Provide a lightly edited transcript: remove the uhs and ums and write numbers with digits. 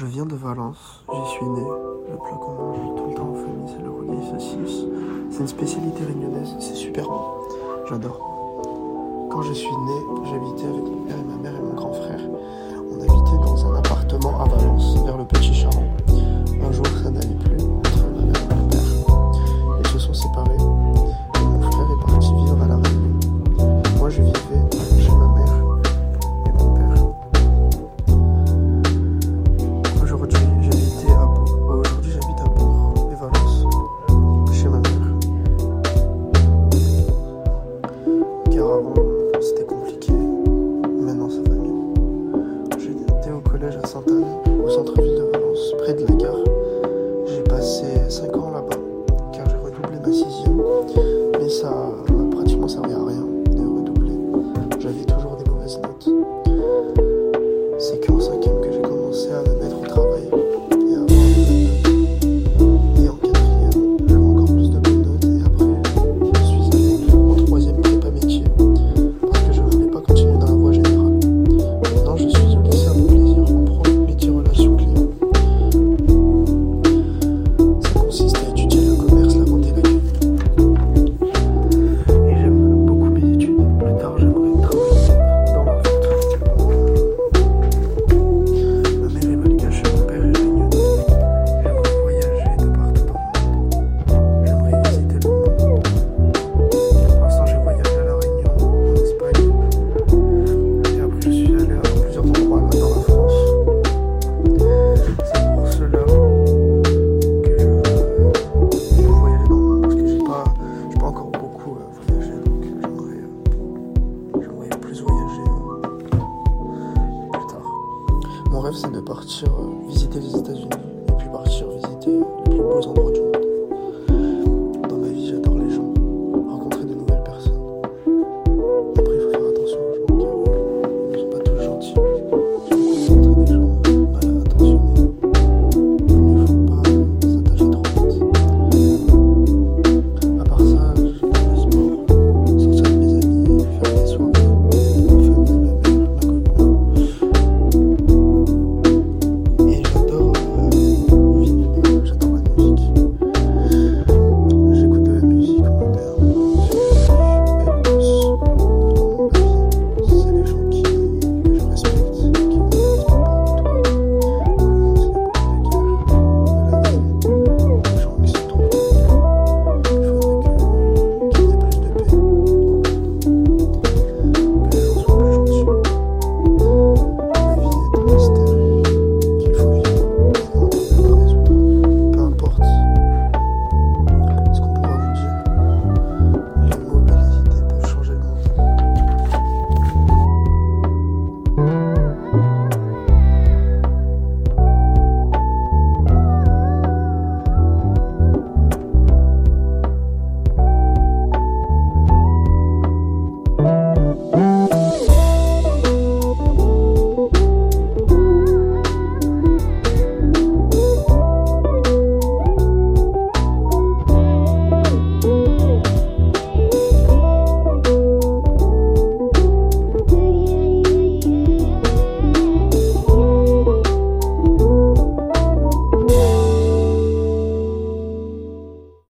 Je viens de Valence, j'y suis né. Le plat qu'on mange tout le temps en famille, c'est le rougail saucisse. C'est une spécialité réunionnaise, c'est super bon. J'adore. Quand je suis né, j'habitais avec mon père et ma mère et mon grand frère. On habitait dans un appartement à Valence, vers le Petit Charon. Un jour, ça n'allait plus entre ma mère et mon père. Ils se sont séparés et mon frère est parti vivre à La Réunion. Moi, je vivais chez ma mère et mon père. Aujourd'hui, j'habite à Bourg et Valence, chez ma mère. Car avant, c'était compliqué. Maintenant, ça va mieux. J'étais au collège à Sainte-Anne, au centre-ville de Valence, près de la gare. J'ai passé 5 ans là-bas, car j'ai redoublé ma 6e. Mais ça m'a pratiquement servi à rien de redoubler. J'avais toujours des mauvaises notes. C'est qu'en 5e que j'ai commencé à me mettre au travail et à avoir des bonnes notes. Et en 4e, j'avais encore plus de bonnes notes. Et après, je suis allé en 3e prépa métier, parce que je voulais pas continuer dans la voie générale. Maintenant, je suis au lycée à mon plaisir en pro métier relations clients. Ça consiste à étudier le commerce, la vente et l'accueil. Et j'aime beaucoup mes études. Plus tard, j'aimerais travailler dans la vente. Ma mère est malgache, mon père est réunionnais. J'aimerais voyager de partout dans le monde. J'aimerais visiter le monde. Pour l'instant, j'ai voyagé à La Réunion, en Espagne. Et après, je suis allé à plusieurs endroits là, dans la France. C'est pour cela que je veux voyager dans le monde, parce que j'ai pas encore beaucoup voyagé, donc j'aimerais plus voyager plus tard. Mon rêve, c'est de partir visiter les États-Unis et puis partir visiter les plus beaux endroits du monde.